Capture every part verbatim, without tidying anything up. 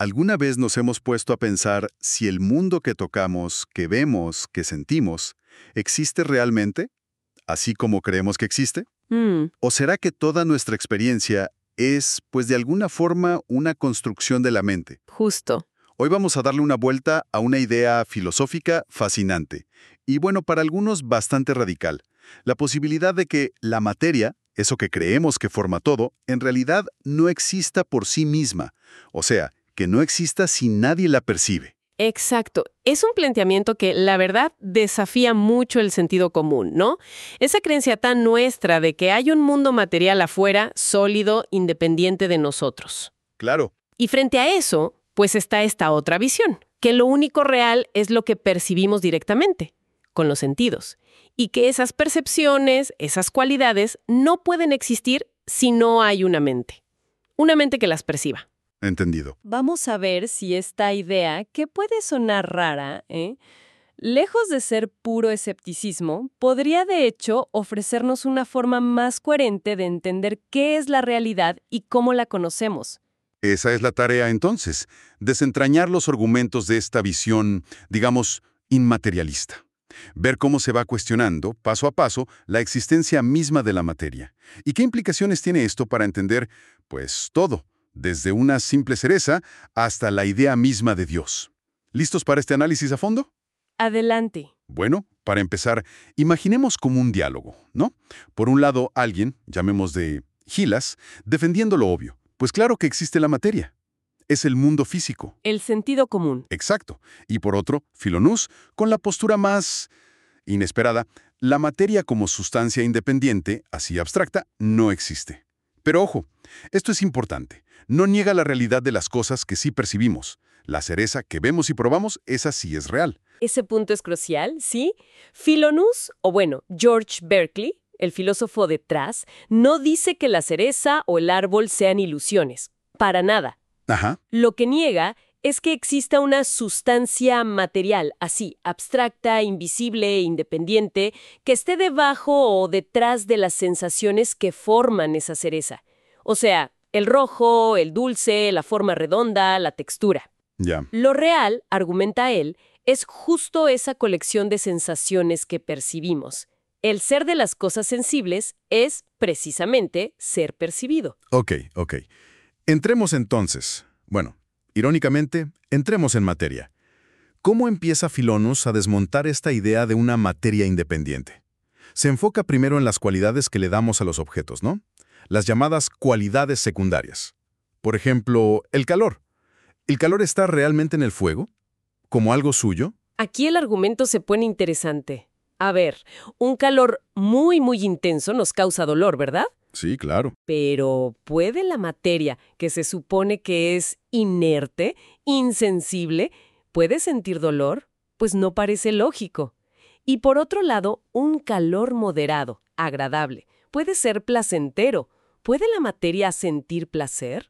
¿Alguna vez nos hemos puesto a pensar si el mundo que tocamos, que vemos, que sentimos, existe realmente, así como creemos que existe? Mm, ¿O será que toda nuestra experiencia es, pues de alguna forma, una construcción de la mente? justo. Hoy vamos a darle una vuelta a una idea filosófica fascinante y, bueno, para algunos bastante radical. La posibilidad de que la materia, eso que creemos que forma todo, en realidad no exista por sí misma. O sea, que no exista si nadie la percibe. Exacto. Es un planteamiento que, la verdad, desafía mucho el sentido común, ¿no? Esa creencia tan nuestra de que hay un mundo material afuera, sólido, independiente de nosotros. Claro. Y frente a eso, pues está esta otra visión, que lo único real es lo que percibimos directamente, con los sentidos, y que esas percepciones, esas cualidades, no pueden existir si no hay una mente. Una mente que las perciba. Entendido. Vamos a ver si esta idea, que puede sonar rara, ¿eh? lejos de ser puro escepticismo, podría de hecho ofrecernos una forma más coherente de entender qué es la realidad y cómo la conocemos. Esa es la tarea entonces, desentrañar los argumentos de esta visión, digamos, inmaterialista. Ver cómo se va cuestionando, paso a paso, la existencia misma de la materia. ¿Y qué implicaciones tiene esto para entender, pues, todo, desde una simple cereza hasta la idea misma de Dios? ¿Listos para este análisis a fondo? Adelante. Bueno, para empezar, imaginemos como un diálogo, ¿no? Por un lado, alguien, llamemos de Gilas, defendiendo lo obvio. Pues claro que existe la materia. Es el mundo físico. El sentido común. Exacto. Y por otro, Filonús, con la postura más inesperada, la materia como sustancia independiente, así abstracta, no existe. Pero ojo, esto es importante. No niega la realidad de las cosas que sí percibimos. La cereza que vemos y probamos, esa sí es real. Ese punto es crucial, ¿sí? Filonús, o bueno, George Berkeley, el filósofo detrás, no dice que la cereza o el árbol sean ilusiones. Para nada. Ajá. Lo que niega es que exista una sustancia material, así, abstracta, invisible e independiente, que esté debajo o detrás de las sensaciones que forman esa cereza. O sea, el rojo, el dulce, la forma redonda, la textura. Ya. Lo real, argumenta él, es justo esa colección de sensaciones que percibimos. El ser de las cosas sensibles es, precisamente, ser percibido. Ok, ok. Entremos entonces. Bueno, irónicamente, entremos en materia. ¿Cómo empieza Filonús a desmontar esta idea de una materia independiente? Se enfoca primero en las cualidades que le damos a los objetos, ¿no? Las llamadas cualidades secundarias. Por ejemplo, el calor. ¿El calor está realmente en el fuego? ¿Como algo suyo? Aquí el argumento se pone interesante. A ver, un calor muy, muy intenso nos causa dolor, ¿verdad? Sí, claro. Pero ¿puede la materia, que se supone que es inerte, insensible, puede sentir dolor? Pues no parece lógico. Y por otro lado, un calor moderado, agradable, puede ser placentero. ¿Puede la materia sentir placer?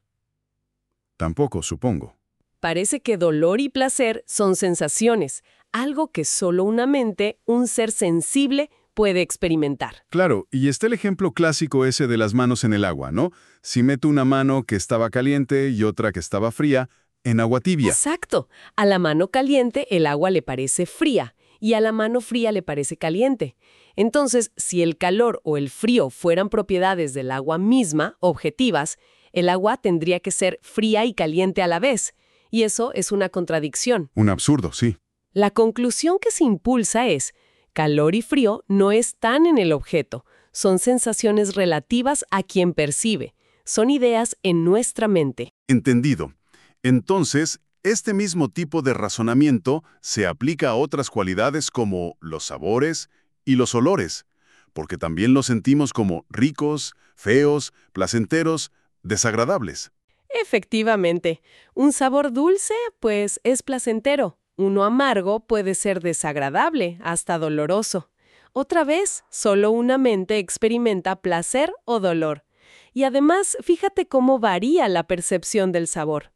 Tampoco, supongo. Parece que dolor y placer son sensaciones, algo que solo una mente, un ser sensible, puede experimentar. Claro, y está el ejemplo clásico ese de las manos en el agua, ¿no? Si meto una mano que estaba caliente y otra que estaba fría, en agua tibia. Exacto. A la mano caliente el agua le parece fría y a la mano fría le parece caliente. Entonces, si el calor o el frío fueran propiedades del agua misma, objetivas, el agua tendría que ser fría y caliente a la vez. Y eso es una contradicción. Un absurdo, sí. La conclusión que se impulsa es: calor y frío no están en el objeto, son sensaciones relativas a quien percibe, son ideas en nuestra mente. Entendido. Entonces, este mismo tipo de razonamiento se aplica a otras cualidades como los sabores y los olores, porque también los sentimos como ricos, feos, placenteros, desagradables. Efectivamente, un sabor dulce, pues, es placentero. Uno amargo puede ser desagradable, hasta doloroso. Otra vez, solo una mente experimenta placer o dolor. Y además, fíjate cómo varía la percepción del sabor.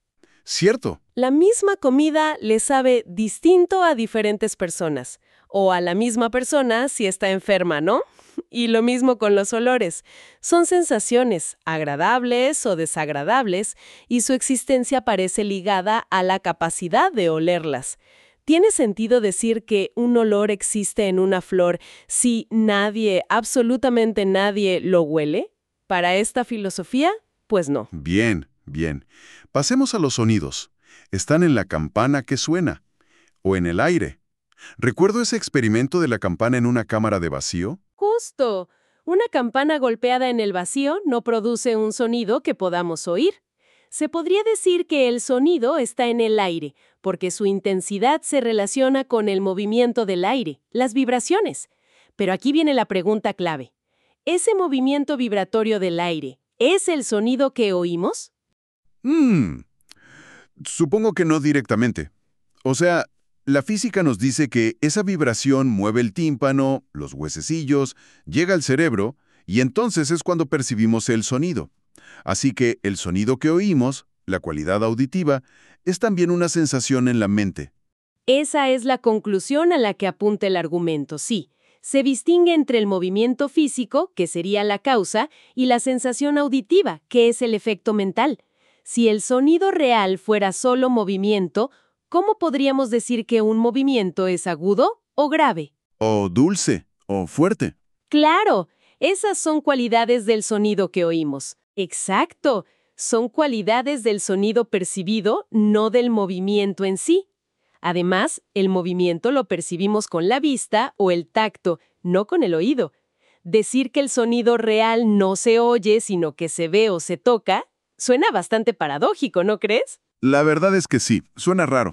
Cierto. La misma comida le sabe distinto a diferentes personas, o a la misma persona si está enferma, ¿no? Y lo mismo con los olores. Son sensaciones agradables o desagradables y su existencia parece ligada a la capacidad de olerlas. ¿Tiene sentido decir que un olor existe en una flor si nadie, absolutamente nadie, lo huele? Para esta filosofía, pues no. Bien, bien. Pasemos a los sonidos. Están en la campana que suena, o en el aire. ¿Recuerdo ese experimento de la campana en una cámara de vacío? Justo. Una campana golpeada en el vacío no produce un sonido que podamos oír. Se podría decir que el sonido está en el aire, porque su intensidad se relaciona con el movimiento del aire, las vibraciones. Pero aquí viene la pregunta clave. ¿Ese movimiento vibratorio del aire es el sonido que oímos? Mmm, supongo que no directamente. O sea, la física nos dice que esa vibración mueve el tímpano, los huesecillos, llega al cerebro, y entonces es cuando percibimos el sonido. Así que el sonido que oímos, la cualidad auditiva, es también una sensación en la mente. Esa es la conclusión a la que apunta el argumento, sí. Se distingue entre el movimiento físico, que sería la causa, y la sensación auditiva, que es el efecto mental. Si el sonido real fuera solo movimiento, ¿cómo podríamos decir que un movimiento es agudo o grave? O dulce, o fuerte. ¡Claro! Esas son cualidades del sonido que oímos. Exacto. Son cualidades del sonido percibido, no del movimiento en sí. Además, el movimiento lo percibimos con la vista o el tacto, no con el oído. Decir que el sonido real no se oye, sino que se ve o se toca, suena bastante paradójico, ¿no crees? La verdad es que sí, suena raro.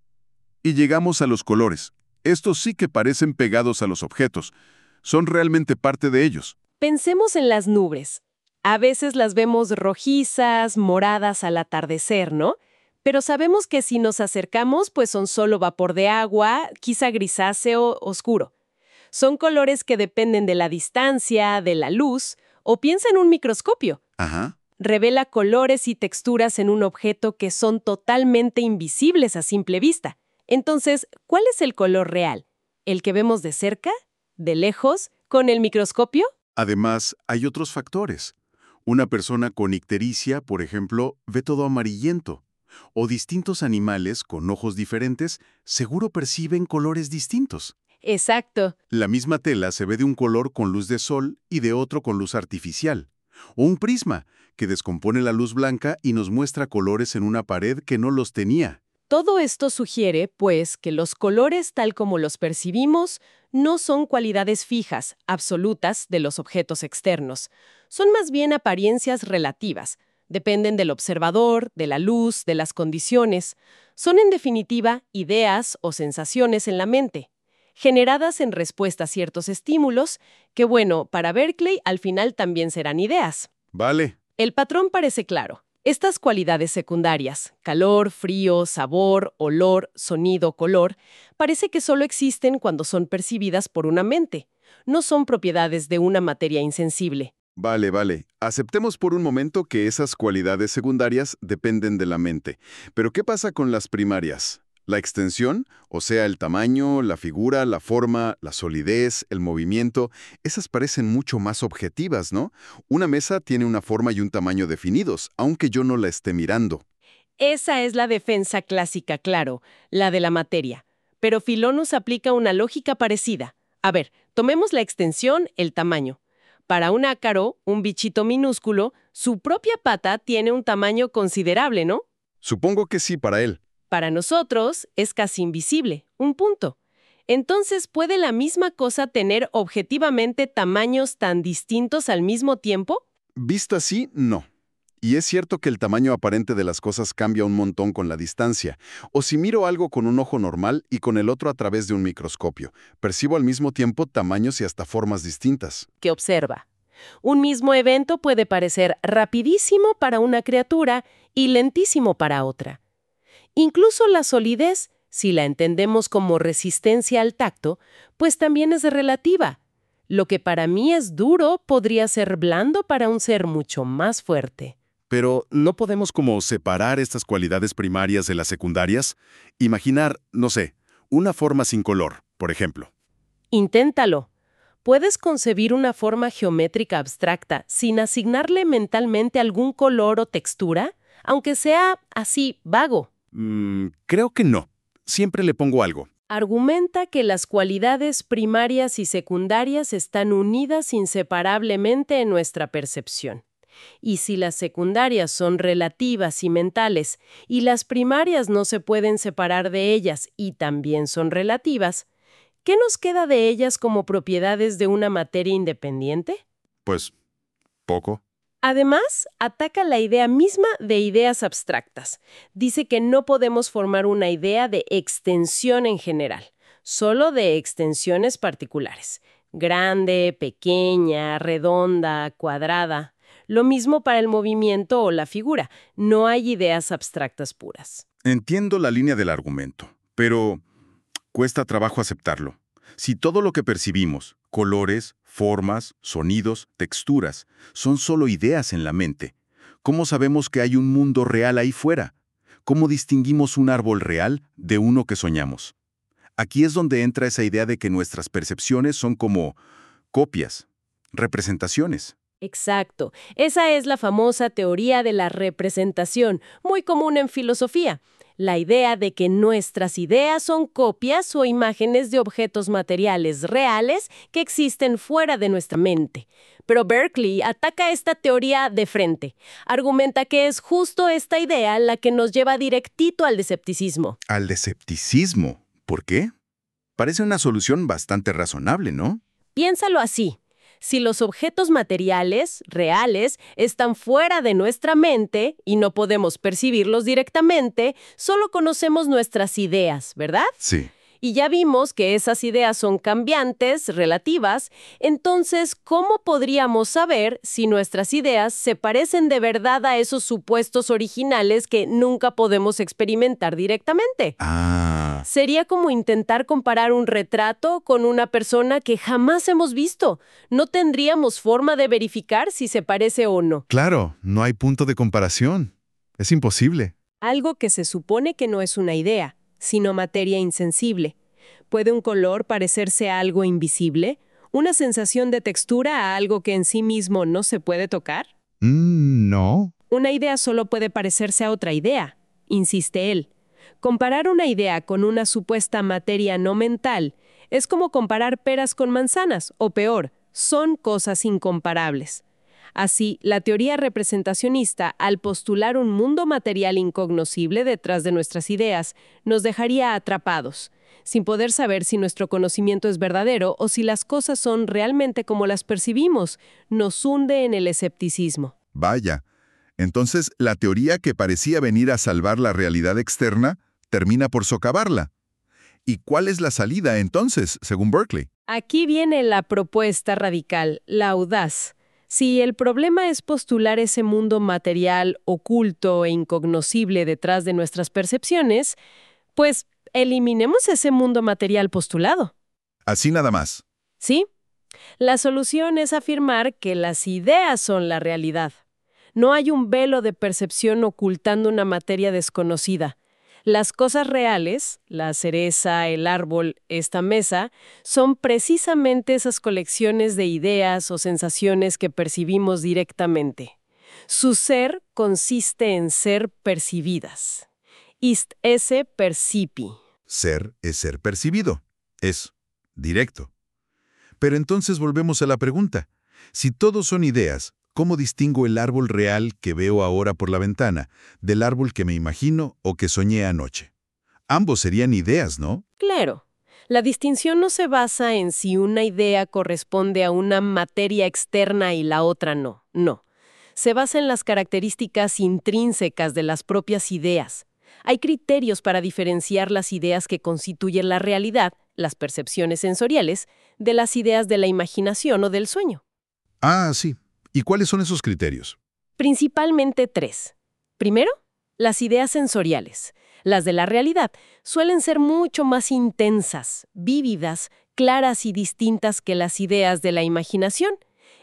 Y llegamos a los colores. Estos sí que parecen pegados a los objetos. Son realmente parte de ellos. Pensemos en las nubes. A veces las vemos rojizas, moradas al atardecer, ¿no? Pero sabemos que si nos acercamos, pues son solo vapor de agua, quizá grisáceo, oscuro. Son colores que dependen de la distancia, de la luz, o piensa en un microscopio. Ajá. Revela colores y texturas en un objeto que son totalmente invisibles a simple vista. Entonces, ¿cuál es el color real? ¿El que vemos de cerca? ¿De lejos? ¿Con el microscopio? Además, hay otros factores. Una persona con ictericia, por ejemplo, ve todo amarillento. O distintos animales con ojos diferentes seguro perciben colores distintos. Exacto. La misma tela se ve de un color con luz de sol y de otro con luz artificial. O un prisma, que descompone la luz blanca y nos muestra colores en una pared que no los tenía. Todo esto sugiere, pues, que los colores tal como los percibimos no son cualidades fijas, absolutas de los objetos externos. Son más bien apariencias relativas. Dependen del observador, de la luz, de las condiciones. Son, en definitiva, ideas o sensaciones en la mente, generadas en respuesta a ciertos estímulos, que, bueno, para Berkeley al final también serán ideas. Vale. El patrón parece claro. Estas cualidades secundarias, calor, frío, sabor, olor, sonido, color, parece que solo existen cuando son percibidas por una mente. No son propiedades de una materia insensible. Vale, vale. Aceptemos por un momento que esas cualidades secundarias dependen de la mente. Pero ¿qué pasa con las primarias? La extensión, o sea, el tamaño, la figura, la forma, la solidez, el movimiento, esas parecen mucho más objetivas, ¿no? Una mesa tiene una forma y un tamaño definidos, aunque yo no la esté mirando. Esa es la defensa clásica, claro, la de la materia. Pero Philonous aplica una lógica parecida. A ver, tomemos la extensión, el tamaño. Para un ácaro, un bichito minúsculo, su propia pata tiene un tamaño considerable, ¿no? Supongo que sí para él. Para nosotros es casi invisible, un punto. Entonces, ¿puede la misma cosa tener objetivamente tamaños tan distintos al mismo tiempo? Vista así, no. Y es cierto que el tamaño aparente de las cosas cambia un montón con la distancia. O si miro algo con un ojo normal y con el otro a través de un microscopio, percibo al mismo tiempo tamaños y hasta formas distintas. ¿Qué observa? Un mismo evento puede parecer rapidísimo para una criatura y lentísimo para otra. Incluso la solidez, si la entendemos como resistencia al tacto, pues también es relativa. Lo que para mí es duro podría ser blando para un ser mucho más fuerte. Pero ¿no podemos como separar estas cualidades primarias de las secundarias? Imaginar, no sé, una forma sin color, por ejemplo. Inténtalo. Puedes concebir una forma geométrica abstracta sin asignarle mentalmente algún color o textura, aunque sea así vago. Mm, creo que no. Siempre le pongo algo. Argumenta que las cualidades primarias y secundarias están unidas inseparablemente en nuestra percepción. Y si las secundarias son relativas y mentales, y las primarias no se pueden separar de ellas y también son relativas, ¿qué nos queda de ellas como propiedades de una materia independiente? Pues, poco. Además, ataca la idea misma de ideas abstractas. Dice que no podemos formar una idea de extensión en general, solo de extensiones particulares. Grande, pequeña, redonda, cuadrada. Lo mismo para el movimiento o la figura. No hay ideas abstractas puras. Entiendo la línea del argumento, pero cuesta trabajo aceptarlo. Si todo lo que percibimos, colores, formas, sonidos, texturas, son solo ideas en la mente, ¿cómo sabemos que hay un mundo real ahí fuera? ¿Cómo distinguimos un árbol real de uno que soñamos? Aquí es donde entra esa idea de que nuestras percepciones son como copias, representaciones. Exacto. Esa es la famosa teoría de la representación, muy común en filosofía. La idea de que nuestras ideas son copias o imágenes de objetos materiales reales que existen fuera de nuestra mente. Pero Berkeley ataca esta teoría de frente. Argumenta que es justo esta idea la que nos lleva directito al escepticismo. ¿Al escepticismo? ¿Por qué? Parece una solución bastante razonable, ¿no? Piénsalo así. Si los objetos materiales, reales, están fuera de nuestra mente y no podemos percibirlos directamente, solo conocemos nuestras ideas, ¿verdad? Sí. Y ya vimos que esas ideas son cambiantes, relativas, entonces, ¿cómo podríamos saber si nuestras ideas se parecen de verdad a esos supuestos originales que nunca podemos experimentar directamente? Ah. Sería como intentar comparar un retrato con una persona que jamás hemos visto. No tendríamos forma de verificar si se parece o no. Claro, no hay punto de comparación. Es imposible. Algo que se supone que no es una idea, sino materia insensible. ¿Puede un color parecerse a algo invisible? ¿Una sensación de textura a algo que en sí mismo no se puede tocar? Mm, no. Una idea solo puede parecerse a otra idea, insiste él. Comparar una idea con una supuesta materia no mental es como comparar peras con manzanas, o peor, son cosas incomparables. Así, la teoría representacionista, al postular un mundo material incognoscible detrás de nuestras ideas, nos dejaría atrapados, sin poder saber si nuestro conocimiento es verdadero o si las cosas son realmente como las percibimos. Nos hunde en el escepticismo. Vaya, entonces la teoría que parecía venir a salvar la realidad externa termina por socavarla. ¿Y cuál es la salida entonces, según Berkeley? Aquí viene la propuesta radical, la audaz. Si el problema es postular ese mundo material oculto e incognoscible detrás de nuestras percepciones, pues eliminemos ese mundo material postulado. Así nada más. ¿Sí? La solución es afirmar que las ideas son la realidad. No hay un velo de percepción ocultando una materia desconocida. Las cosas reales, la cereza, el árbol, esta mesa, son precisamente esas colecciones de ideas o sensaciones que percibimos directamente. Su ser consiste en ser percibidas. Ist esse percipi. Ser es ser percibido. Es directo. Pero entonces volvemos a la pregunta. Si todos son ideas, ¿cómo distingo el árbol real que veo ahora por la ventana del árbol que me imagino o que soñé anoche? Ambos serían ideas, ¿no? Claro. La distinción no se basa en si una idea corresponde a una materia externa y la otra no. No. Se basa en las características intrínsecas de las propias ideas. Hay criterios para diferenciar las ideas que constituyen la realidad, las percepciones sensoriales, de las ideas de la imaginación o del sueño. Ah, sí. ¿Y cuáles son esos criterios? Principalmente tres. Primero, las ideas sensoriales. Las de la realidad suelen ser mucho más intensas, vívidas, claras y distintas que las ideas de la imaginación.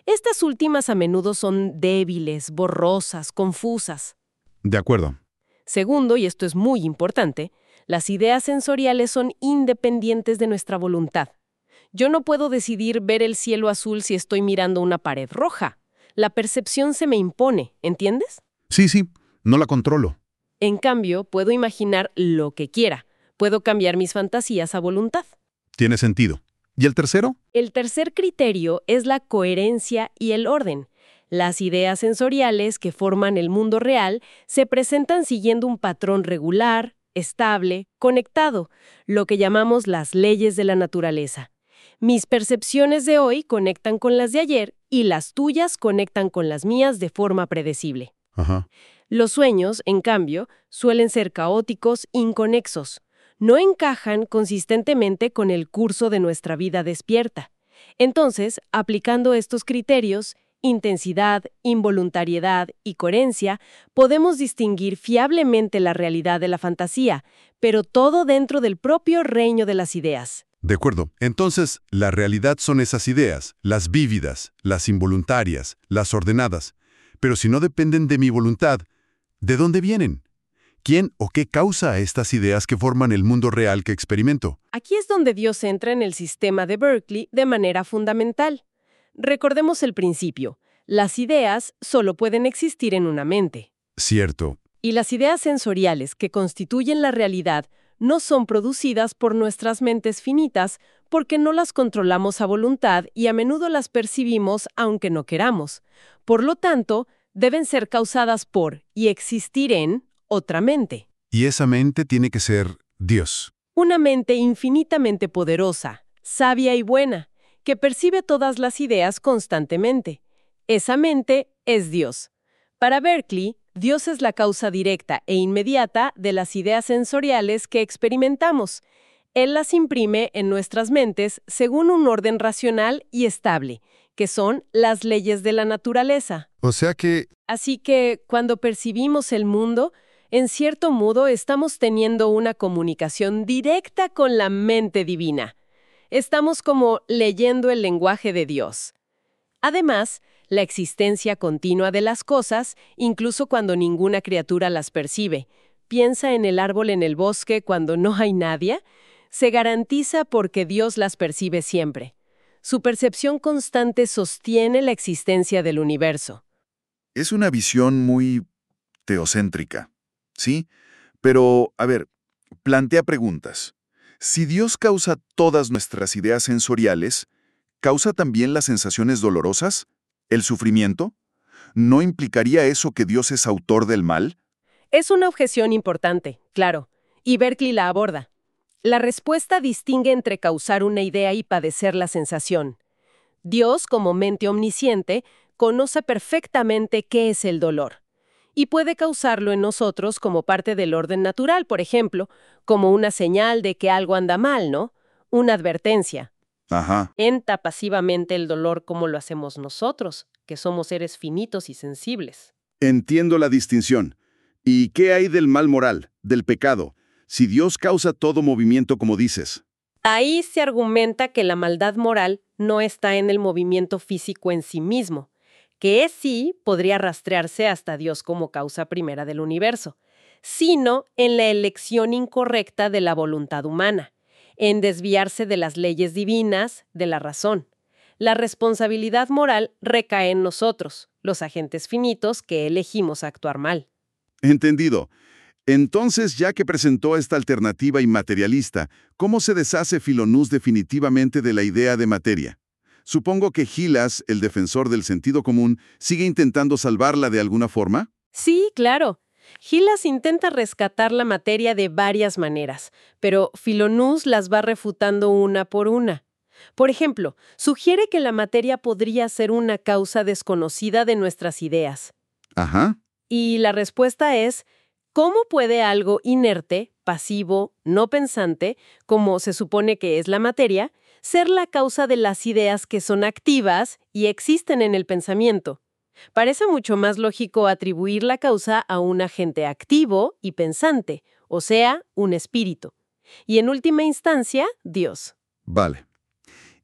Estas últimas a menudo son débiles, borrosas, confusas. De acuerdo. Segundo, y esto es muy importante, las ideas sensoriales son independientes de nuestra voluntad. Yo no puedo decidir ver el cielo azul si estoy mirando una pared roja. La percepción se me impone, ¿entiendes? Sí, sí, no la controlo. En cambio, puedo imaginar lo que quiera. Puedo cambiar mis fantasías a voluntad. Tiene sentido. ¿Y el tercero? El tercer criterio es la coherencia y el orden. Las ideas sensoriales que forman el mundo real se presentan siguiendo un patrón regular, estable, conectado, lo que llamamos las leyes de la naturaleza. Mis percepciones de hoy conectan con las de ayer y las tuyas conectan con las mías de forma predecible. Ajá. Los sueños, en cambio, suelen ser caóticos, inconexos. No encajan consistentemente con el curso de nuestra vida despierta. Entonces, aplicando estos criterios, intensidad, involuntariedad y coherencia, podemos distinguir fiablemente la realidad de la fantasía, pero todo dentro del propio reino de las ideas. De acuerdo. Entonces, la realidad son esas ideas, las vívidas, las involuntarias, las ordenadas. Pero si no dependen de mi voluntad, ¿de dónde vienen? ¿Quién o qué causa a estas ideas que forman el mundo real que experimento? Aquí es donde Dios entra en el sistema de Berkeley de manera fundamental. Recordemos el principio. Las ideas solo pueden existir en una mente. Cierto. Y las ideas sensoriales que constituyen la realidad no son producidas por nuestras mentes finitas porque no las controlamos a voluntad y a menudo las percibimos aunque no queramos. Por lo tanto, deben ser causadas por y existir en otra mente. Y esa mente tiene que ser Dios. Una mente infinitamente poderosa, sabia y buena, que percibe todas las ideas constantemente. Esa mente es Dios. Para Berkeley, Dios es la causa directa e inmediata de las ideas sensoriales que experimentamos. Él las imprime en nuestras mentes según un orden racional y estable, que son las leyes de la naturaleza. O sea que... Así que, cuando percibimos el mundo, en cierto modo estamos teniendo una comunicación directa con la mente divina. Estamos como leyendo el lenguaje de Dios. Además, la existencia continua de las cosas, incluso cuando ninguna criatura las percibe, piensa en el árbol en el bosque cuando no hay nadie, se garantiza porque Dios las percibe siempre. Su percepción constante sostiene la existencia del universo. Es una visión muy teocéntrica, ¿sí? Pero, a ver, plantea preguntas. Si Dios causa todas nuestras ideas sensoriales, ¿causa también las sensaciones dolorosas? ¿El sufrimiento? ¿No implicaría eso que Dios es autor del mal? Es una objeción importante, claro, y Berkeley la aborda. La respuesta distingue entre causar una idea y padecer la sensación. Dios, como mente omnisciente, conoce perfectamente qué es el dolor, y puede causarlo en nosotros como parte del orden natural, por ejemplo, como una señal de que algo anda mal, ¿no? Una advertencia. Ajá. Enta pasivamente el dolor como lo hacemos nosotros, que somos seres finitos y sensibles. Entiendo la distinción. ¿Y qué hay del mal moral, del pecado, si Dios causa todo movimiento como dices? Ahí se argumenta que la maldad moral no está en el movimiento físico en sí mismo, que sí podría rastrearse hasta Dios como causa primera del universo, sino en la elección incorrecta de la voluntad humana, en desviarse de las leyes divinas, de la razón. La responsabilidad moral recae en nosotros, los agentes finitos que elegimos actuar mal. Entendido. Entonces, ya que presentó esta alternativa inmaterialista, ¿cómo se deshace Filonús definitivamente de la idea de materia? Supongo que Gilas, el defensor del sentido común, sigue intentando salvarla de alguna forma. Sí, claro. Gilas intenta rescatar la materia de varias maneras, pero Filonús las va refutando una por una. Por ejemplo, sugiere que la materia podría ser una causa desconocida de nuestras ideas. Ajá. Y la respuesta es, ¿cómo puede algo inerte, pasivo, no pensante, como se supone que es la materia, ser la causa de las ideas que son activas y existen en el pensamiento? Parece mucho más lógico atribuir la causa a un agente activo y pensante, o sea, un espíritu. Y en última instancia, Dios. Vale.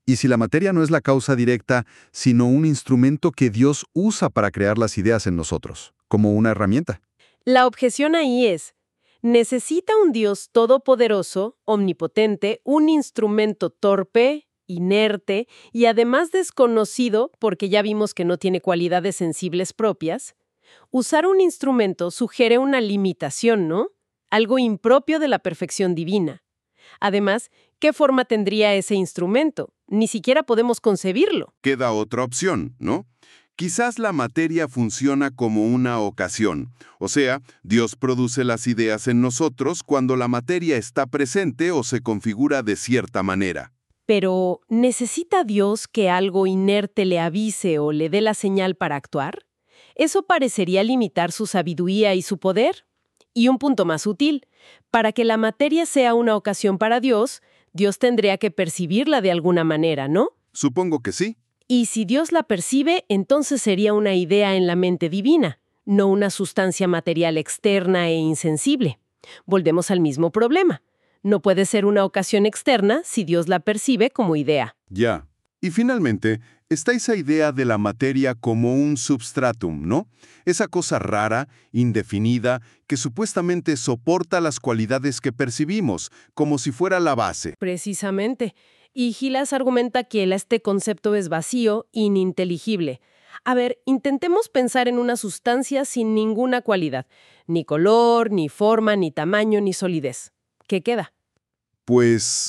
¿Y si la materia no es la causa directa, sino un instrumento que Dios usa para crear las ideas en nosotros, como una herramienta? La objeción ahí es, ¿necesita un Dios todopoderoso, omnipotente, un instrumento torpe, inerte y además desconocido, porque ya vimos que no tiene cualidades sensibles propias? Usar un instrumento sugiere una limitación, ¿no? Algo impropio de la perfección divina. Además, ¿qué forma tendría ese instrumento? Ni siquiera podemos concebirlo. Queda otra opción, ¿no? Quizás la materia funciona como una ocasión, o sea, Dios produce las ideas en nosotros cuando la materia está presente o se configura de cierta manera. Pero, ¿necesita Dios que algo inerte le avise o le dé la señal para actuar? Eso parecería limitar su sabiduría y su poder. Y un punto más útil, para que la materia sea una ocasión para Dios, Dios tendría que percibirla de alguna manera, ¿no? Supongo que sí. Y si Dios la percibe, entonces sería una idea en la mente divina, no una sustancia material externa e insensible. Volvemos al mismo problema. No puede ser una ocasión externa si Dios la percibe como idea. Ya. Y finalmente, está esa idea de la materia como un substratum, ¿no? Esa cosa rara, indefinida, que supuestamente soporta las cualidades que percibimos, como si fuera la base. Precisamente. Y Gilas argumenta que este concepto es vacío, ininteligible. A ver, intentemos pensar en una sustancia sin ninguna cualidad. Ni color, ni forma, ni tamaño, ni solidez. ¿Qué queda? Pues...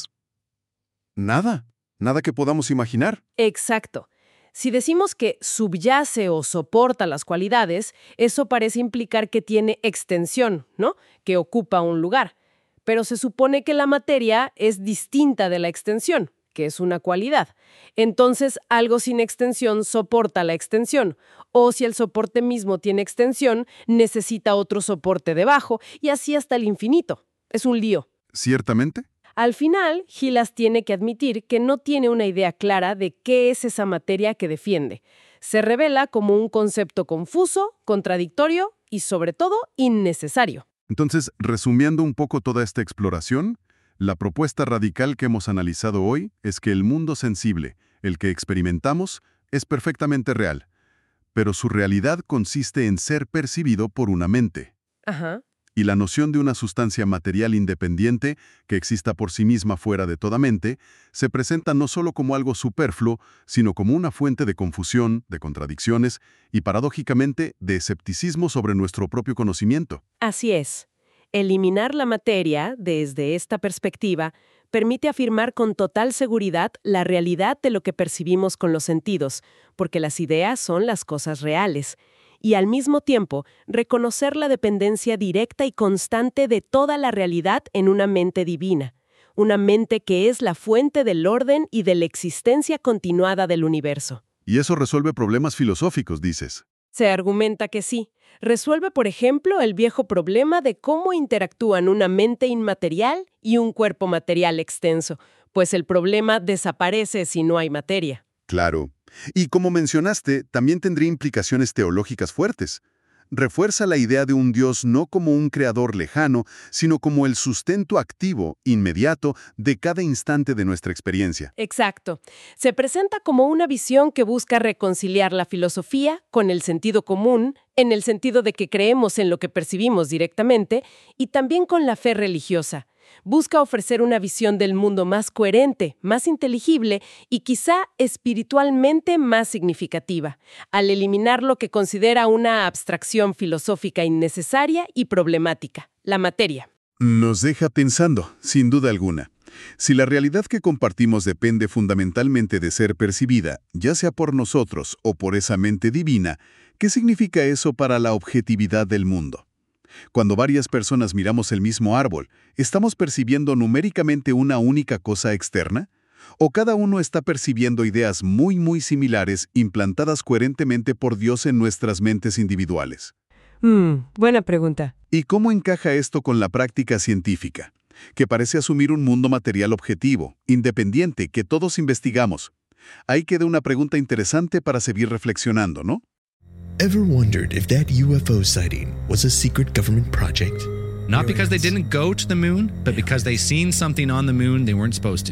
nada. Nada que podamos imaginar. Exacto. Si decimos que subyace o soporta las cualidades, eso parece implicar que tiene extensión, ¿no? Que ocupa un lugar. Pero se supone que la materia es distinta de la extensión, que es una cualidad. Entonces, algo sin extensión soporta la extensión. O si el soporte mismo tiene extensión, necesita otro soporte debajo, y así hasta el infinito. Es un lío. ¿Ciertamente? Al final, Gilas tiene que admitir que no tiene una idea clara de qué es esa materia que defiende. Se revela como un concepto confuso, contradictorio y, sobre todo, innecesario. Entonces, resumiendo un poco toda esta exploración, la propuesta radical que hemos analizado hoy es que el mundo sensible, el que experimentamos, es perfectamente real, pero su realidad consiste en ser percibido por una mente. Ajá. Y la noción de una sustancia material independiente, que exista por sí misma fuera de toda mente, se presenta no solo como algo superfluo, sino como una fuente de confusión, de contradicciones y, paradójicamente, de escepticismo sobre nuestro propio conocimiento. Así es. Eliminar la materia, desde esta perspectiva, permite afirmar con total seguridad la realidad de lo que percibimos con los sentidos, porque las ideas son las cosas reales. Y al mismo tiempo, reconocer la dependencia directa y constante de toda la realidad en una mente divina, una mente que es la fuente del orden y de la existencia continuada del universo. Y eso resuelve problemas filosóficos, dices. Se argumenta que sí. Resuelve, por ejemplo, el viejo problema de cómo interactúan una mente inmaterial y un cuerpo material extenso, pues el problema desaparece si no hay materia. Claro. Y como mencionaste, también tendría implicaciones teológicas fuertes. Refuerza la idea de un Dios no como un creador lejano, sino como el sustento activo, inmediato, de cada instante de nuestra experiencia. Exacto. Se presenta como una visión que busca reconciliar la filosofía con el sentido común, en el sentido de que creemos en lo que percibimos directamente, y también con la fe religiosa. Busca ofrecer una visión del mundo más coherente, más inteligible y quizá espiritualmente más significativa, al eliminar lo que considera una abstracción filosófica innecesaria y problemática, la materia. Nos deja pensando, sin duda alguna. Si la realidad que compartimos depende fundamentalmente de ser percibida, ya sea por nosotros o por esa mente divina, ¿qué significa eso para la objetividad del mundo? Cuando varias personas miramos el mismo árbol, ¿estamos percibiendo numéricamente una única cosa externa? ¿O cada uno está percibiendo ideas muy, muy similares implantadas coherentemente por Dios en nuestras mentes individuales? Mm, buena pregunta. ¿Y cómo encaja esto con la práctica científica, que parece asumir un mundo material objetivo, independiente, que todos investigamos? Ahí queda una pregunta interesante para seguir reflexionando, ¿no? Ever wondered if that U F O sighting was a secret government project? Not because they didn't go to the moon, but because they seen something on the moon they weren't supposed to.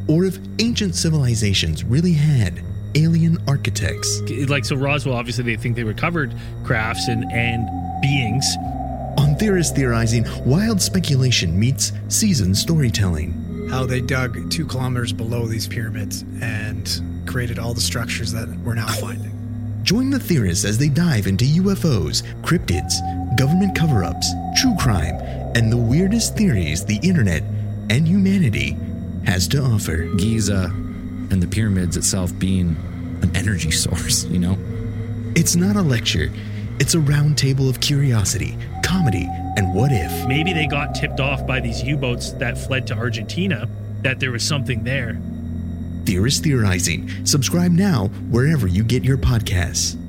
or if ancient civilizations really had alien architects. Like, so Roswell, obviously they think they recovered crafts and, and beings. On Theorists Theorizing, wild speculation meets seasoned storytelling. How they dug two kilometers below these pyramids and created all the structures that we're now finding. Join the theorists as they dive into U F Os, cryptids, government cover-ups, true crime, and the weirdest theories the internet and humanity has to offer. Giza and the pyramids itself being an energy source, you know? It's not a lecture. It's a round table of curiosity, comedy, and what if. Maybe they got tipped off by these U-boats that fled to Argentina that there was something there. Theorists Theorizing. Subscribe now wherever you get your podcasts.